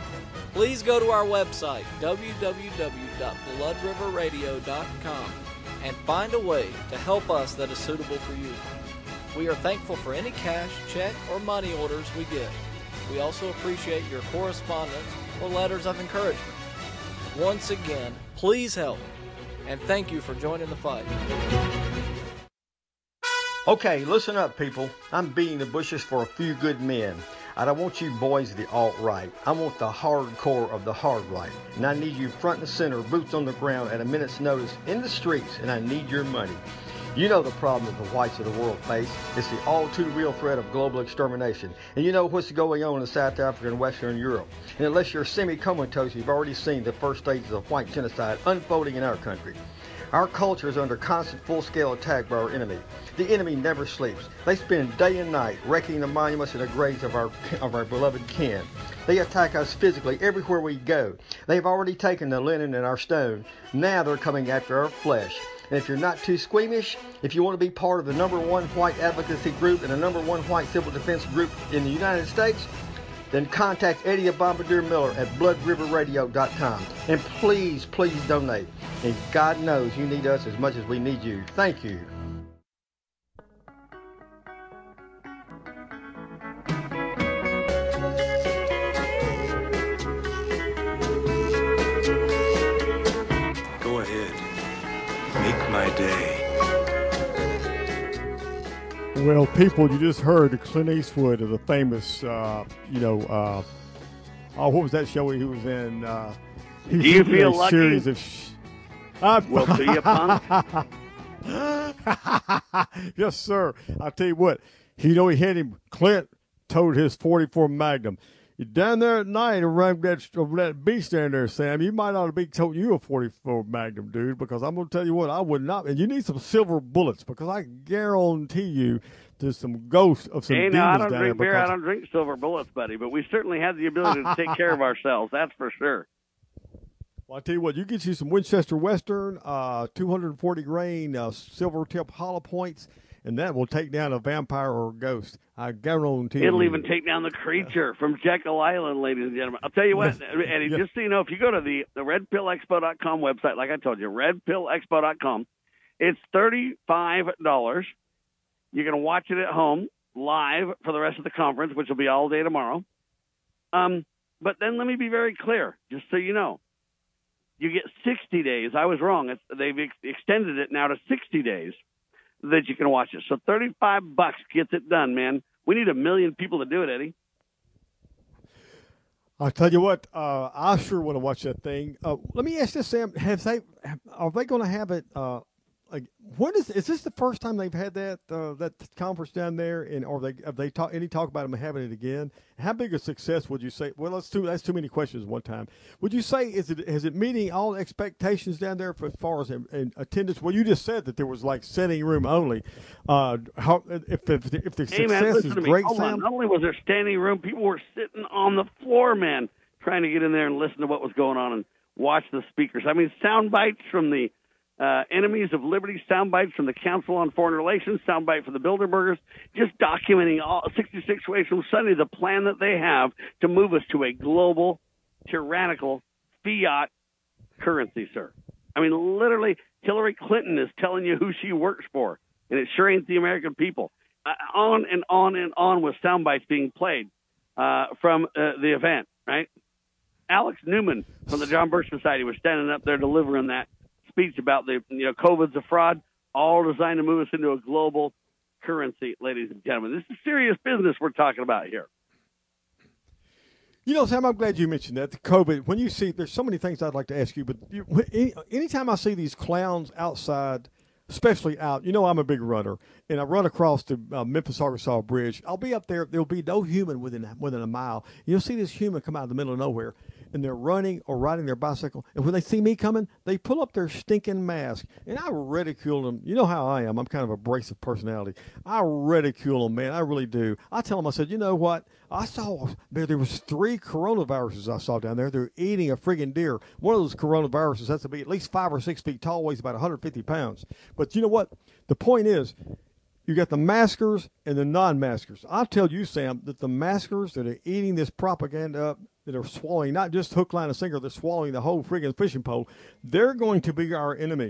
N: Please go to our website, www.bloodriverradio.com. and find a way to help us that is suitable for you. We are thankful for any cash, check, or money orders we get. We also appreciate your correspondence or letters of encouragement. Once again, please help, and thank you for joining the fight.
B: Okay, listen up, people. I'm beating the bushes for a few good men. I don't want you boys of the alt-right. I want the hardcore of the hard right. And I need you front and center, boots on the ground at a minute's notice in the streets, and I need your money. You know the problem that the whites of the world face. It's the all too real threat of global extermination. And you know what's going on in South Africa and Western Europe. And unless you're semi-comatose, you've already seen the first stages of white genocide unfolding in our country. Our culture is under constant full-scale attack by our enemy. The enemy never sleeps. They spend day and night wrecking the monuments and the graves of our beloved kin. They attack us physically everywhere we go. They've already taken the linen and our stone. Now they're coming after our flesh. And if you're not too squeamish, if you want to be part of the #1 white advocacy group and the #1 white civil defense group in the United States, then contact Eddie Bombardier Miller at bloodriverradio.com. And please, please donate. And God knows you need us as much as we need you. Thank you.
O: Go ahead. Make my day.
B: Well, people, you just heard Clint Eastwood of the famous, what was that show he was in?
C: Do you feel lucky?
B: Series of
C: We'll see you, punk.
B: Yes, sir. I'll tell you what. He had him. Clint towed his 44 Magnum. You're down there at night around that beach down there, Sam. You might ought to be toting you a 44 Magnum, dude, because I'm going to tell you what, I would not. And you need some silver bullets, because I guarantee you there's some ghosts of some demons
C: I
B: down
C: don't
B: there.
C: drink beer. I don't drink silver bullets, buddy, but we certainly have the ability to take care of ourselves. That's for sure.
B: Well, I tell you what, you get you some Winchester Western, 240 grain silver tip hollow points, and that will take down a vampire or a ghost. I guarantee you.
C: It'll even take down the creature from Jekyll Island, ladies and gentlemen. I'll tell you what, Eddie, just so you know, if you go to the redpillexpo.com website, like I told you, redpillexpo.com, it's $35. You're going to watch it at home live for the rest of the conference, which will be all day tomorrow. But then let me be very clear, just so you know. You get 60 days. I was wrong. They've extended it now to 60 days that you can watch it. So $35 gets it done, man. We need 1 million people to do it, Eddie.
B: I'll tell you what, I sure want to watch that thing. Let me ask this, Sam. Are they going to have it? Is this the first time they've had that conference down there? And have they talk about them having it again? How big a success would you say? Well, that's too many questions at one time. Would you say is it meeting all expectations down there as far as in attendance? Well, you just said that there was like standing room only. If the success is great, Sam.
C: Not only was there standing room, people were sitting on the floor, man, trying to get in there and listen to what was going on and watch the speakers. I mean, sound bites from the Enemies of Liberty, soundbite from the Council on Foreign Relations, soundbite from the Bilderbergers, just documenting all 66 ways from Sunday, the plan that they have to move us to a global, tyrannical fiat currency, sir. I mean, literally, Hillary Clinton is telling you who she works for, and it sure ain't the American people. On and on and on with soundbites being played from the event, right? Alex Newman from the John Birch Society was standing up there delivering that speech about COVID's a fraud, all designed to move us into a global currency, ladies and gentlemen. This is serious business we're talking about here.
B: You know, Sam, I'm glad you mentioned that. The COVID, when you see, there's so many things I'd like to ask you, but anytime I see these clowns outside, especially out, I'm a big runner, and I run across the Memphis, Arkansas bridge. I'll be up there. There'll be no human within a mile. You'll see this human come out of the middle of nowhere, and they're running or riding their bicycle. And when they see me coming, they pull up their stinking mask, and I ridicule them. You know how I am. I'm kind of an abrasive personality. I ridicule them, man. I really do. I tell them, I said, you know what? I saw there was 3 coronaviruses I saw down there. They're eating a friggin' deer. One of those coronaviruses has to be at least 5 or 6 feet tall, weighs about 150 pounds. But you know what? The point is, you got the maskers and the non-maskers. I'll tell you, Sam, that the maskers that are eating this propaganda up, that are swallowing not just hook, line, and sinker, they're swallowing the whole friggin' fishing pole, they're going to be our enemy.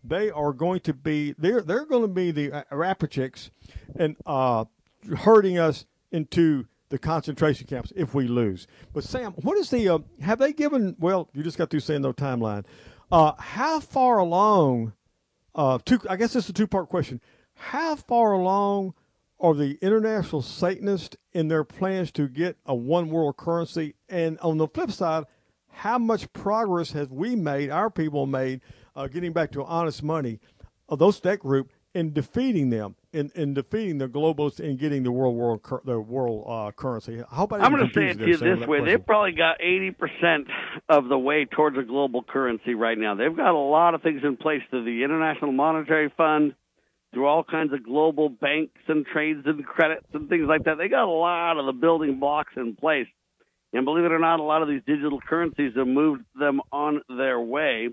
B: they are going to be they're going to be the Rapachiks and herding us into the concentration camps if we lose. But Sam, what is the have they given? Well, you just got through saying no timeline. How far along? I guess this is a two-part question. How far along are the international Satanists in their plans to get a one world currency? And on the flip side, how much progress have we made, our people made, getting back to honest money, that group, in defeating them, in defeating the globalists and getting the world currency? I'm
C: going to say it to you this way. They've probably got 80% of the way towards a global currency right now. They've got a lot of things in place through the International Monetary Fund, through all kinds of global banks and trades and credits and things like that. They got a lot of the building blocks in place. And believe it or not, a lot of these digital currencies have moved them on their way.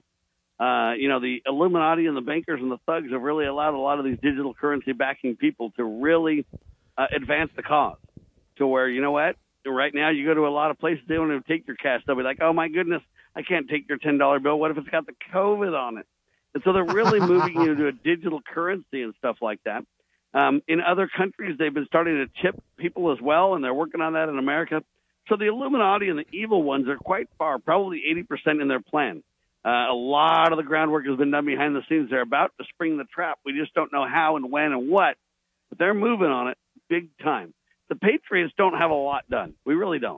C: The Illuminati and the bankers and the thugs have really allowed a lot of these digital currency backing people to really advance the cause to where, you know what, right now you go to a lot of places, they don't even take your cash. They'll be like, oh, my goodness, I can't take your $10 bill. What if it's got the COVID on it? And so they're really moving you to a digital currency and stuff like that. In other countries, they've been starting to chip people as well, and they're working on that in America. So the Illuminati and the evil ones are quite far, probably 80% in their plan. A lot of the groundwork has been done behind the scenes. They're about to spring the trap. We just don't know how and when and what, but they're moving on it big time. The Patriots don't have a lot done. We really don't,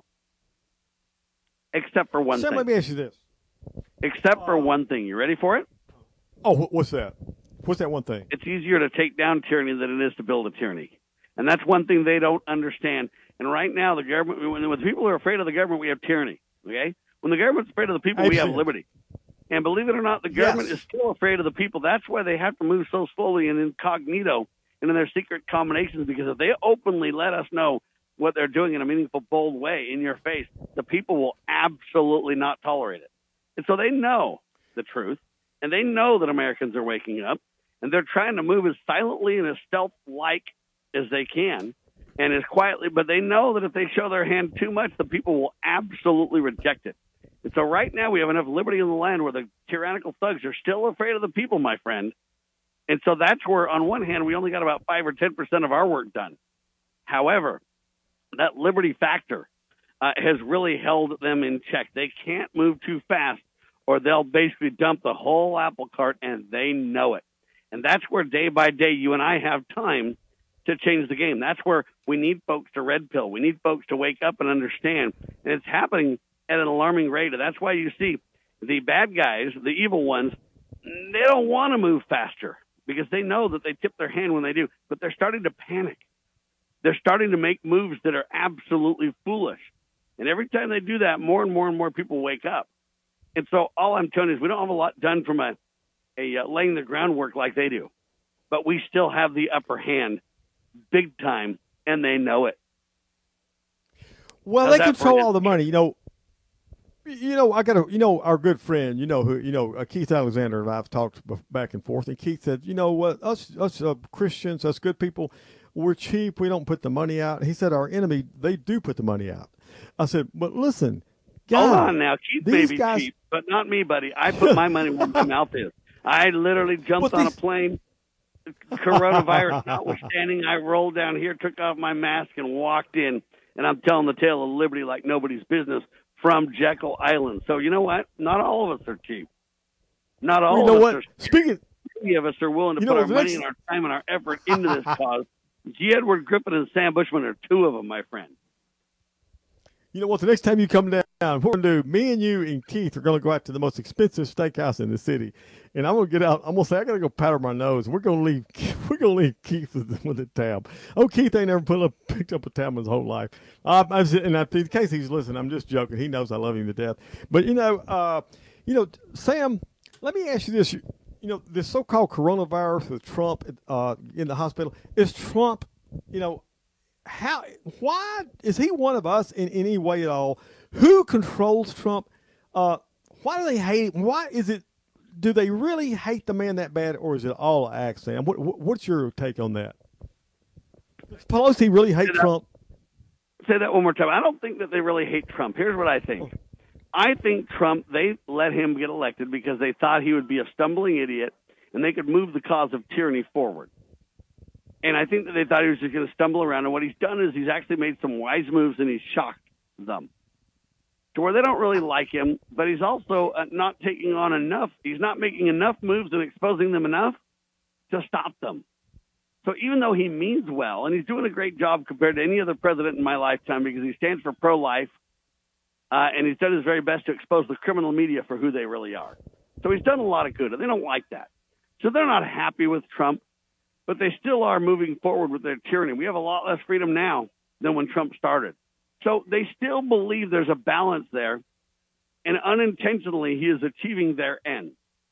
C: except for one thing.
B: Let me ask you this.
C: Except for one thing. You ready for it?
B: Oh, what's that? What's that one thing?
C: It's easier to take down tyranny than it is to build a tyranny. And that's one thing they don't understand. And right now, the government, when the people are afraid of the government, we have tyranny. Okay? When the government's afraid of the people, we have liberty. And believe it or not, the government is still afraid of the people. That's why they have to move so slowly and incognito and in their secret combinations, because if they openly let us know what they're doing in a meaningful, bold way in your face, the people will absolutely not tolerate it. And so they know the truth. And they know that Americans are waking up, and they're trying to move as silently and as stealth-like as they can, and as quietly. But they know that if they show their hand too much, the people will absolutely reject it. And so right now we have enough liberty in the land where the tyrannical thugs are still afraid of the people, my friend. And so that's where, on one hand, we only got about 5 or 10% of our work done. However, that liberty factor has really held them in check. They can't move too fast, or they'll basically dump the whole apple cart, and they know it. And that's where day by day you and I have time to change the game. That's where we need folks to red pill. We need folks to wake up and understand. And it's happening at an alarming rate. And that's why you see the bad guys, the evil ones, they don't want to move faster because they know that they tip their hand when they do. But they're starting to panic. They're starting to make moves that are absolutely foolish. And every time they do that, more and more and more people wake up. And so all I'm telling you is we don't have a lot done from a laying the groundwork like they do. But we still have the upper hand big time, and they know it.
B: Well, they control all the money. I got our good friend, Keith Alexander and I've talked back and forth, and Keith said, you know what, us Christians, us good people, we're cheap. We don't put the money out. He said our enemy, they do put the money out. I said, but listen, God,
C: hold on now. Keith may be cheap, but not me, buddy. I put my money where my mouth is. I literally jumped on a plane, coronavirus notwithstanding. I rolled down here, took off my mask, and walked in. And I'm telling the tale of liberty like nobody's business from Jekyll Island. So you know what? Not all of us are cheap. Not all of us are cheap. Many of us are willing to put our money and our time and our effort into this cause. G. Edward Griffin and Sam Bushman are two of them, my friend.
B: You know what? The next time you come down, what we're going to do, me and you and Keith are going to go out to the most expensive steakhouse in the city. And I'm going to get out. I'm going to say, I got to go powder my nose. We're going to leave Keith with a tab. Oh, Keith ain't never picked up a tab in his whole life. In case he's listening, I'm just joking. He knows I love him to death. But, Sam, let me ask you this. This so-called coronavirus with Trump in the hospital, is Trump, why is he one of us in any way at all? Who controls Trump? Why do they hate him? Why is it? Do they really hate the man that bad, or is it all an act, Sam? What's your take on that? Does Pelosi really hate Trump?
C: Say that one more time. I don't think that they really hate Trump. Here's what I think. I think Trump, they let him get elected because they thought he would be a stumbling idiot and they could move the cause of tyranny forward. And I think that they thought he was just going to stumble around. And what he's done is he's actually made some wise moves, and he's shocked them to where they don't really like him. But he's also not taking on enough. He's not making enough moves and exposing them enough to stop them. So even though he means well, and he's doing a great job compared to any other president in my lifetime because he stands for pro-life, and he's done his very best to expose the criminal media for who they really are. So he's done a lot of good, and they don't like that. So they're not happy with Trump, but they still are moving forward with their tyranny. We have a lot less freedom now than when Trump started. So they still believe there's a balance there, and unintentionally he is achieving their end.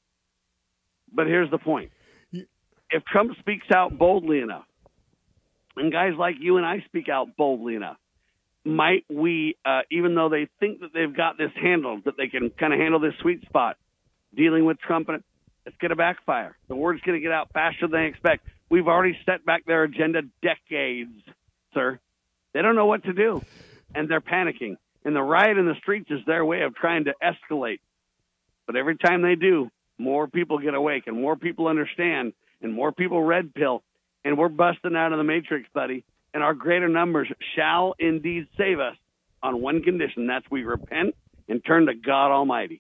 C: But here's the point. If Trump speaks out boldly enough, and guys like you and I speak out boldly enough, might we, even though they think that they've got this handled, that they can kind of handle this sweet spot, dealing with Trump, and it's going to backfire. The word's going to get out faster than they expect. We've already set back their agenda decades, sir. They don't know what to do, and they're panicking. And the riot in the streets is their way of trying to escalate. But every time they do, more people get awake, and more people understand, and more people red pill, and we're busting out of the matrix, buddy. And our greater numbers shall indeed save us on one condition. That's we repent and turn to God Almighty.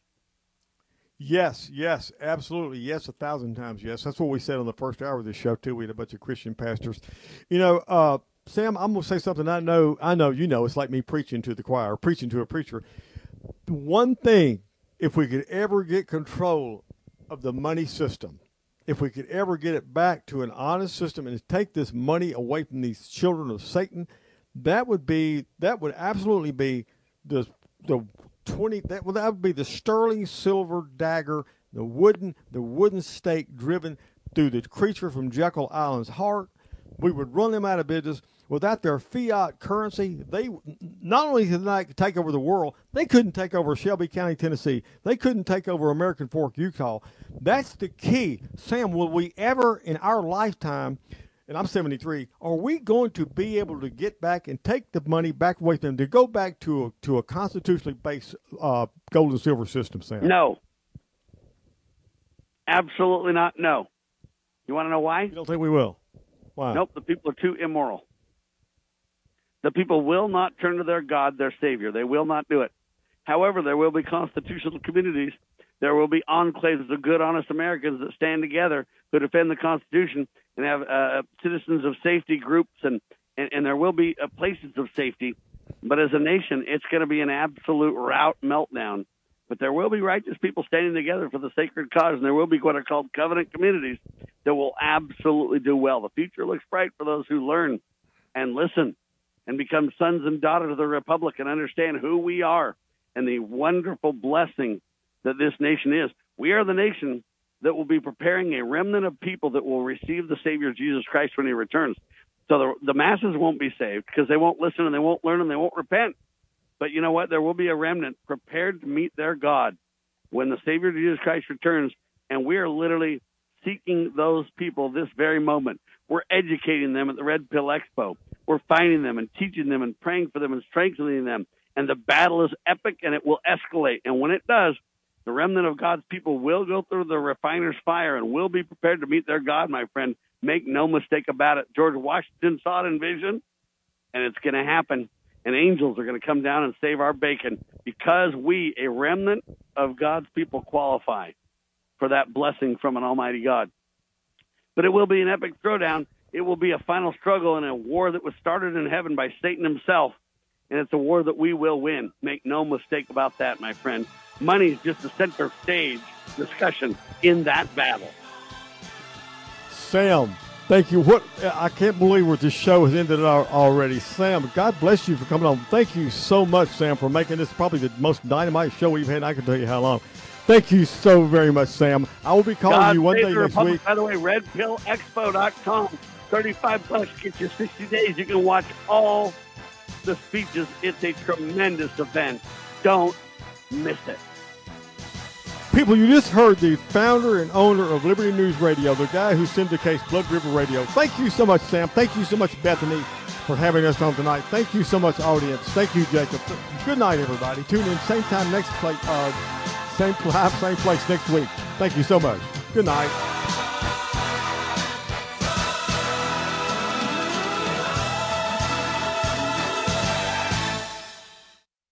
B: Yes, absolutely. Yes, 1,000 times yes. That's what we said on the first hour of this show, too. We had a bunch of Christian pastors. You know, Sam, I'm going to say something I know you know. It's like me preaching to the choir, preaching to a preacher. One thing, if we could ever get control of the money system, if we could ever get it back to an honest system and take this money away from these children of Satan, that would absolutely be that would be the sterling silver dagger, the wooden stake driven through the creature from Jekyll Island's heart. We would run them out of business. Without their fiat currency, they not only did they take over the world, they couldn't take over Shelby County, Tennessee. They couldn't take over American Fork, Utah. That's the key. Sam, will we ever in our lifetime, and I'm 73, are we going to be able to get back and take the money back away from them to go back to a constitutionally based gold and silver system, Sam?
C: No. Absolutely not. No. You want to know why?
B: You don't think we will? Why?
C: Nope. The people are too immoral. The people will not turn to their God, their Savior. They will not do it. However, there will be constitutional communities. There will be enclaves of good, honest Americans that stand together who defend the Constitution and have citizens of safety groups, and there will be places of safety. But as a nation, it's going to be an absolute rout meltdown. But there will be righteous people standing together for the sacred cause, and there will be what are called covenant communities that will absolutely do well. The future looks bright for those who learn and listen and become sons and daughters of the Republic and understand who we are and the wonderful blessing that this nation is. We are the nation that will be preparing a remnant of people that will receive the Savior Jesus Christ when he returns. So the masses won't be saved because they won't listen and they won't learn and they won't repent. But you know what? There will be a remnant prepared to meet their God when the Savior Jesus Christ returns, and we are literally seeking those people this very moment. We're educating them at the Red Pill Expo. We're finding them and teaching them and praying for them and strengthening them. And the battle is epic, and it will escalate. And when it does, the remnant of God's people will go through the refiner's fire and will be prepared to meet their God, my friend. Make no mistake about it. George Washington saw it in vision, and it's going to happen. And angels are going to come down and save our bacon because we, a remnant of God's people, qualify for that blessing from an almighty God. But it will be an epic throwdown. It will be a final struggle in a war that was started in heaven by Satan himself. And it's a war that we will win. Make no mistake about that, my friend. Money is just a center stage discussion in that battle.
B: Sam, thank you. I can't believe where this show has ended already. Sam, God bless you for coming on. Thank you so much, Sam, for making this probably the most dynamite show we've had. I can tell you how long. Thank you so very much, Sam. I will be calling you one day next week.
C: By the way, redpillexpo.com. $35 gets you 60 days. You can watch all the speeches. It's a tremendous event. Don't miss it.
B: People, you just heard the founder and owner of Liberty News Radio, the guy who syndicates Blood River Radio. Thank you so much, Sam. Thank you so much, Bethany, for having us on tonight. Thank you so much, audience. Thank you, Jacob. Good night, everybody. Tune in same time next place, same place next week. Thank you so much. Good night.